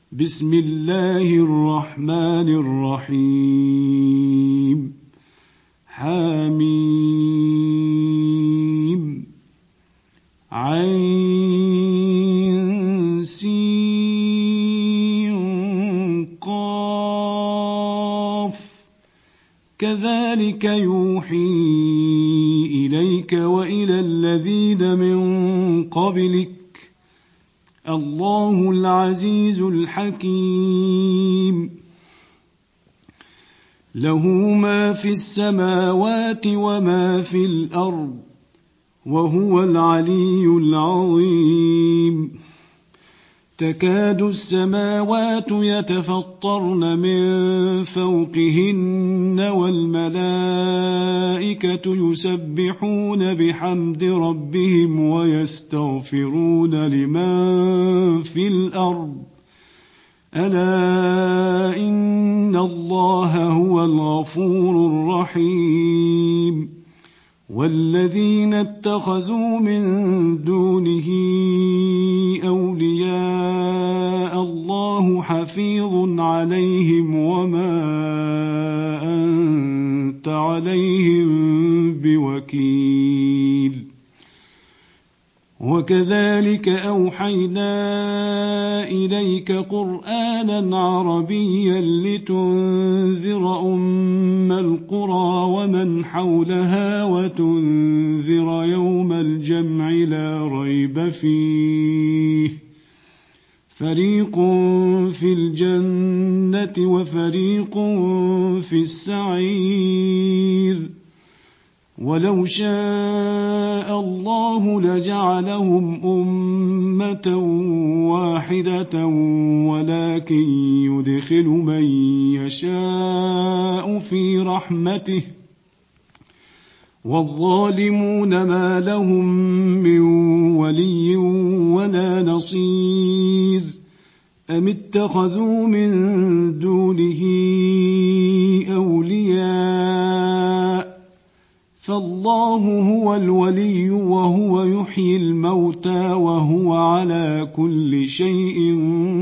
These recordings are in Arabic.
بسم الله الرحمن الرحيم حميم عين سين قاف كذلك يوحي إليك وإلى الذين من قبلك الله العزيز الحكيم له ما في السماوات وما في الأرض وهو العلي العظيم تكاد السماوات يتفطرن من فوقهن والملائكة يسبحون بحمد ربهم ويستغفرون لمن في الأرض ألا إن الله هو الغفور الرحيم والذين اتخذوا من دونه أولياء الله حفيظ عليهم وما أنت عليهم بوكيل وكذلك أوحينا إليك قرآنا عربيا لتنذر أم القرى ومن حولها وتنذر يوم الجمع لا ريب فيه فريق في الجنة وفريق في السعير ولو شاء الله لجعلهم أمة واحدة ولكن يدخل من يشاء في رحمته والظالمون ما لهم من ولي ولا نصير أم اتخذوا من دونه أولياء فالله هو الولي وهو يحيي الموتى وهو على كل شيء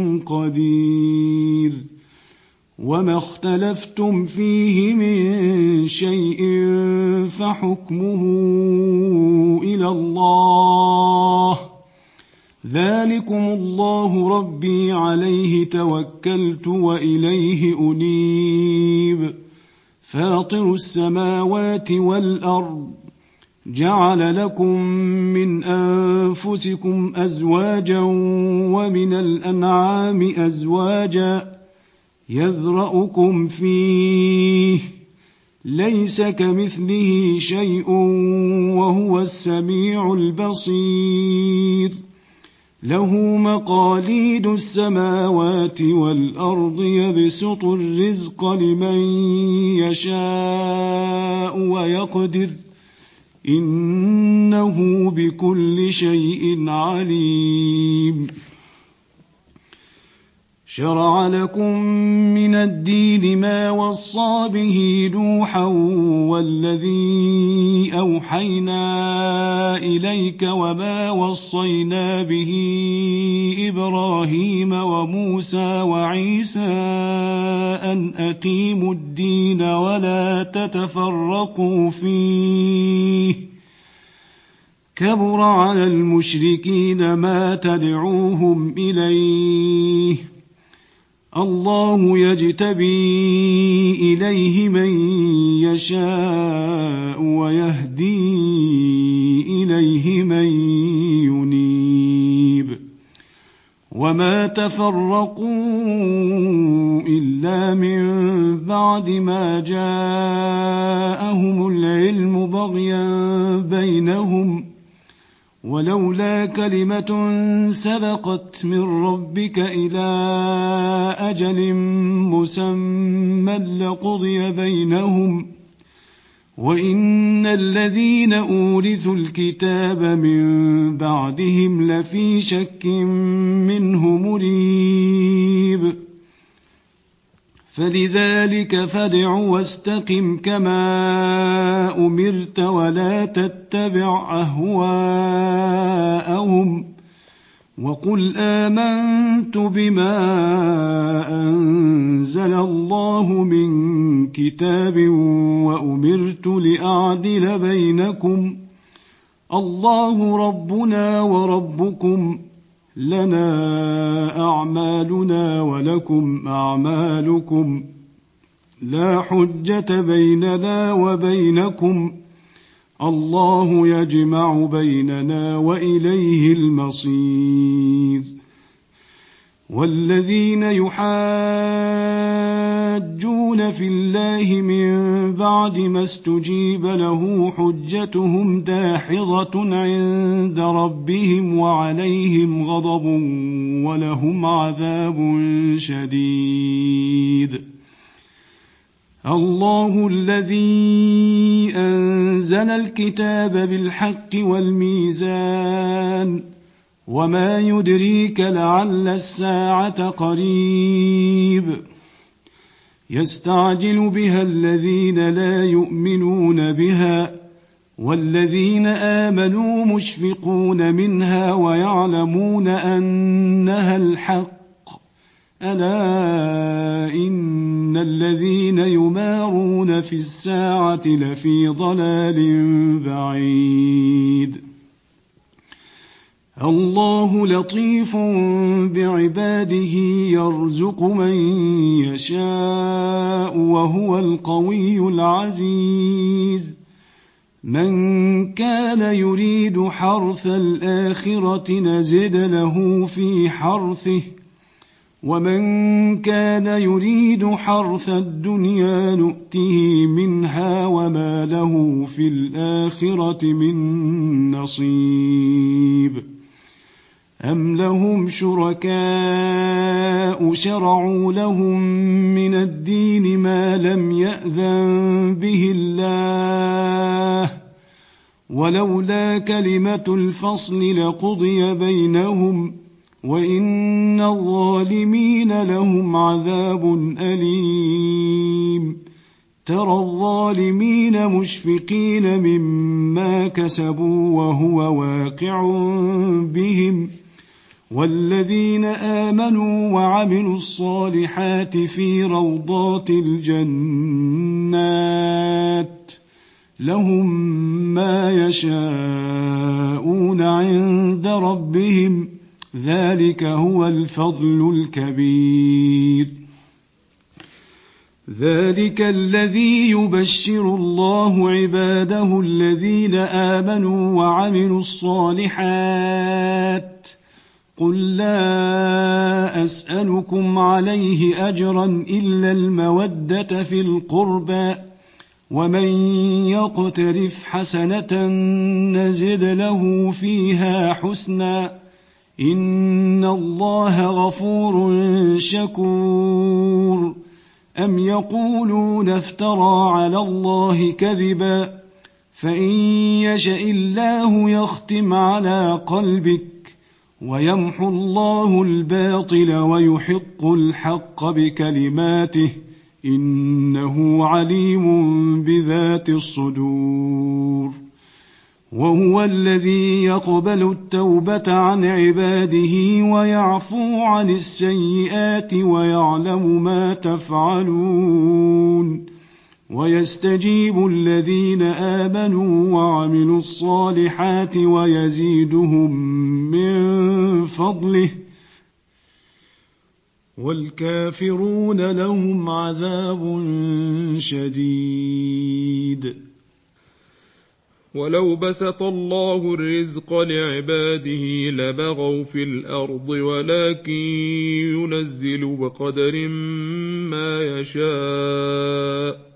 قدير وما اختلفتم فيه من شيء فحكمه إلى الله ذلكم الله ربي عليه توكلت وإليه أنيب فاطر السماوات والأرض جعل لكم من أنفسكم أزواجا ومن الأنعام أزواجا يذرأكم فيه ليس كمثله شيء وهو السميع البصير له مقاليد السماوات والأرض يبسط الرزق لمن يشاء ويقدر إنه بكل شيء عليم شرع لكم من الدين ما وصى به نوحا والذي أوحينا إليك وما وصينا به إبراهيم وموسى وعيسى أن أقيموا الدين ولا تتفرقوا فيه كبر على المشركين ما تدعوهم إليه الله يجتبي إليه من يشاء ويهدي إليه من ينيب وما تفرقوا إلا من بعد ما جاءهم العلم بغيا بينهم ولولا كلمة سبقت من ربك إلى أجل مسمى لقضي بينهم وإن الذين أورثوا الكتاب من بعدهم لفي شك منه مريب فلذلك فادع واستقم كما أمرت ولا تتبع أهواءهم وقل آمنت بما أنزل الله من كتاب وأمرت لأعدل بينكم الله ربنا وربكم لنا أعمالنا ولكم أعمالكم لا حجة بيننا وبينكم الله يجمع بيننا وإليه المصير والذين يحاجون في الله من بعد ما استجيب له حجتهم داحضة عند ربهم وعليهم غضب ولهم عذاب شديد الله الذي أنزل الكتاب بالحق والميزان وما يدريك لعل الساعة قريب يستعجل بها الذين لا يؤمنون بها والذين آمنوا مشفقون منها ويعلمون أنها الحق ألا إن الذين يمارون في الساعة لفي ضلال بعيد الله لطيف بعباده يرزق من يشاء وهو القوي العزيز من كان يريد حرث الآخرة نزد له في حرثه ومن كان يريد حرث الدنيا نؤته منها وما له في الآخرة من نصيب أم لهم شركاء شرعوا لهم من الدين ما لم يأذن به الله ولولا كلمة الفصل لقضي بينهم وإن الظالمين لهم عذاب أليم ترى الظالمين مشفقين مما كسبوا وهو واقع بهم والذين آمنوا وعملوا الصالحات في روضات الجنات لهم ما يشاءون عند ربهم ذلك هو الفضل الكبير ذلك الذي يبشر الله عباده الذين آمنوا وعملوا الصالحات قل لا أسألكم عليه أجرا إلا المودة في القربى ومن يقترف حسنة نزد له فيها حسنا إن الله غفور شكور أم يقولون افترى على الله كذبا فإن يشأ الله يختم على قلبك ويمحو الله الباطل ويحق الحق بكلماته إنه عليم بذات الصدور وهو الذي يقبل التوبة عن عباده ويعفو عن السيئات ويعلم ما تفعلون ويستجيب الذين آمنوا وعملوا الصالحات ويزيدهم من فضله والكافرون لهم عذاب شديد ولو بسط الله الرزق لعباده لبغوا في الأرض ولكن ينزل بقدر ما يشاء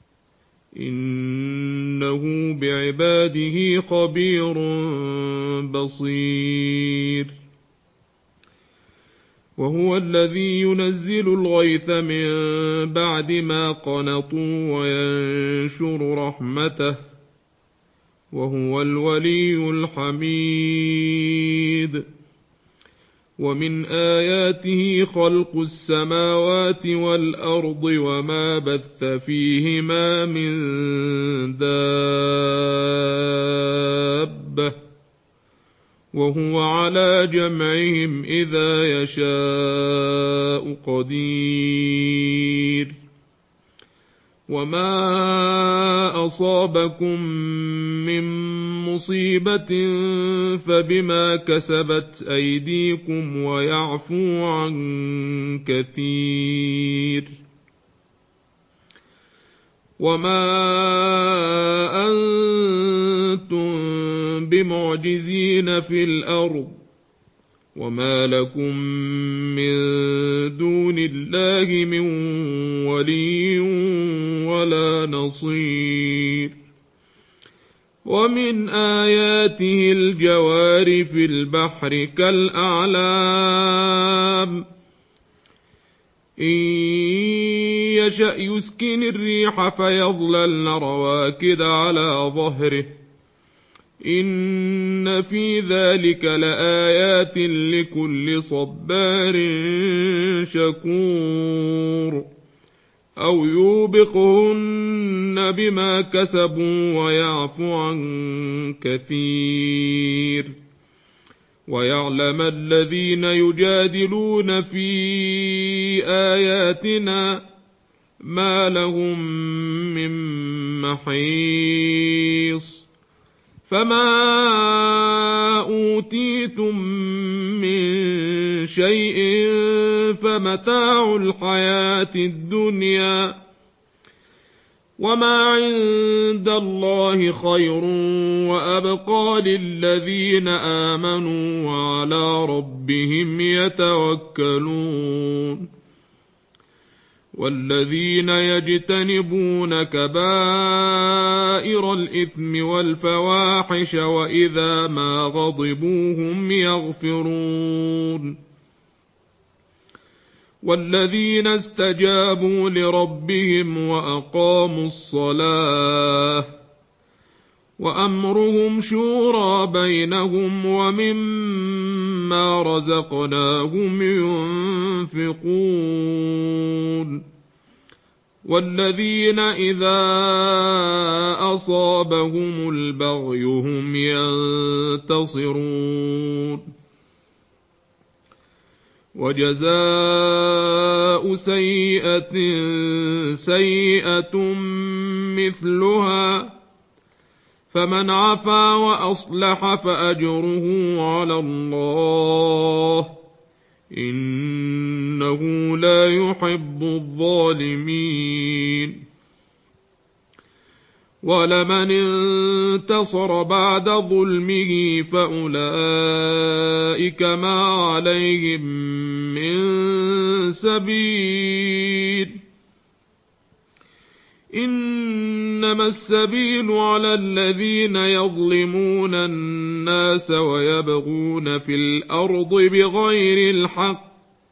إنه بعباده خبير بصير وهو الذي ينزل الغيث من بعد ما قنطوا وينشر رحمته وهو الولي الحميد ومن آياته خلق السماوات والأرض وما بث فيهما من دابة وهو على جمعهم إذا يشاء قدير وما أصابكم من مصيبة فبما كسبت أيديكم ويعفو عن كثير وما أنتم بمعجزين في الأرض وما لكم من دون الله من ولي ولا نصير ومن آياته الجوار في البحر كالأعلام إن يشأ يسكن الريح فيظللن رواكد على ظهره إن في ذلك لآيات لكل صبار شكور أو يوبقهن بما كسبوا ويعفو عن كثير ويعلم الذين يجادلون في آياتنا ما لهم من محيص فما أوتيتم من شيء فمتاع الحياة الدنيا وما عند الله خير وأبقى للذين آمنوا وعلى ربهم يتوكلون والذين يجتنبون كبائر الإثم والفواحش وإذا ما غضبوا هم يغفرون والذين استجابوا لربهم وأقاموا الصلاة وأمرهم شورى بينهم ومما رزقناهم ينفقون والذين إذا أصابهم البغي هم ينتصرون وجزاء سيئة سيئة مثلها فمن عفا وأصلح فأجره على الله إنه لا يحب الظالمين ولمن انتصر بعد ظلمه فأولئك ما عليهم من سبيل إنما السبيل على الذين يظلمون الناس ويبغون في الأرض بغير الحق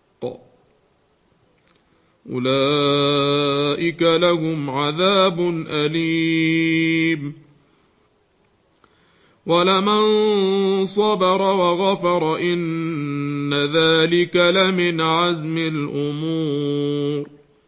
أولئك لهم عذاب أليم ولمن صبر وغفر إن ذلك لمن عزم الأمور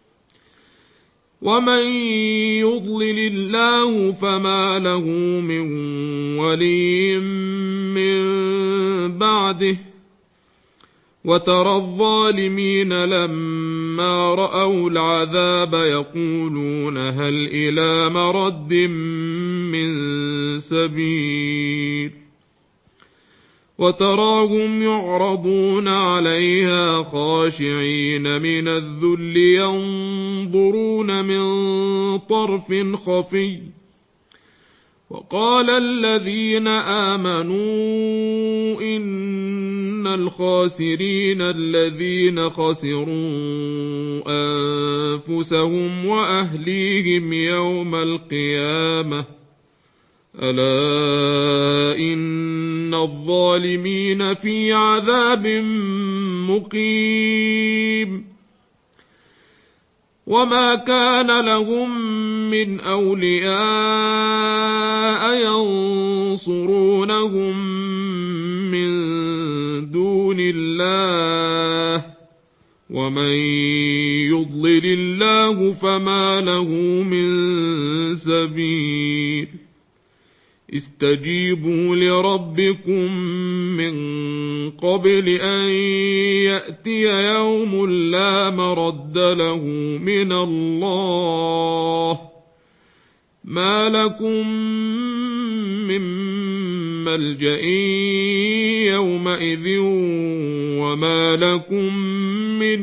ومن يضلل الله فما له من ولي من بعده وترى الظالمين لما رأوا العذاب يقولون هل إلى مرد من سبيل وتراهم يعرضون عليها خاشعين من الذل ينظرون من طرف خفي وقال الذين آمنوا إن الخاسرين الذين خسروا أنفسهم وأهليهم يوم القيامة ألا إن الظالمين في عذاب مقيم وما كان لهم من أولياء ينصرونهم من دون الله ومن يضلل الله فما له من سبيل استجيبوا لربكم من قبل أن يأتي يوم لا مرد له من الله ما لكم من ملجأ يومئذ وما لكم من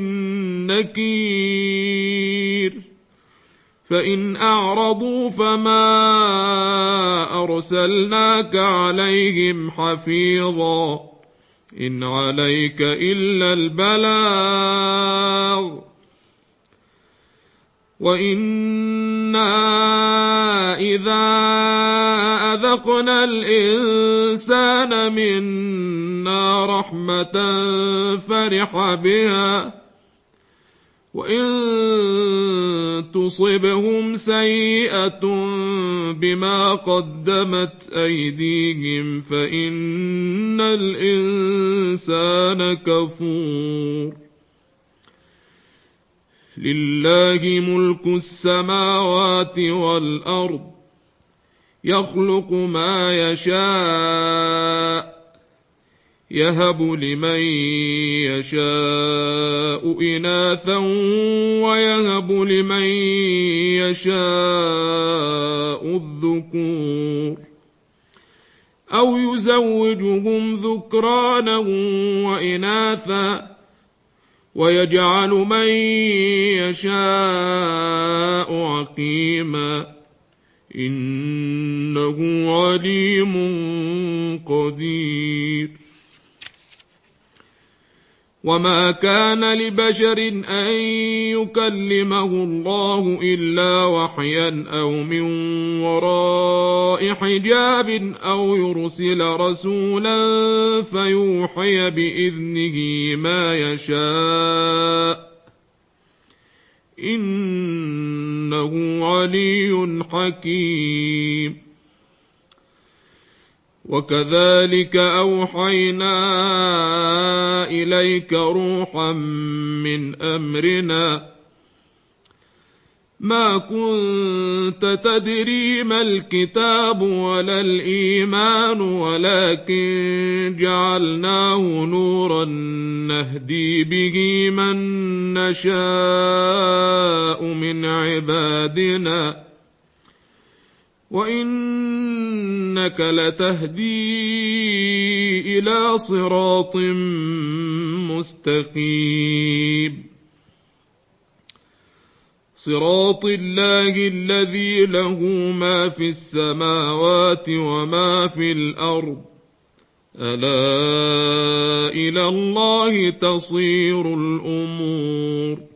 نكير فإن أعرضوا فما أرسلناك عليهم حفيظا إن عليك إلا البلاغ وإنا إذا أذقنا الإنسان منا رحمة فرح بها وإن تصبهم سيئة بما قدمت أيديهم فإن الإنسان كفور لله ملك السماوات والأرض يخلق ما يشاء يهب لمن يشاء إناثا ويهب لمن يشاء الذكور أو يزوجهم ذكرانا وإناثا ويجعل من يشاء عقيما إنه عليم قدير وما كان لبشر أن يكلمه الله إلا وحيا أو من وراء حجاب أو يرسل رسولا فيوحي بإذنه ما يشاء إنه علي حكيم وكذلك أوحينا إليك روحا من أمرنا ما كنت تدري ما الكتاب ولا الإيمان ولكن جعلناه نورا نهدي به من نشاء من عبادنا وإنك لتهدي إلى صراط مستقيم صراط الله الذي له ما في السماوات وما في الأرض ألا إلى الله تصير الأمور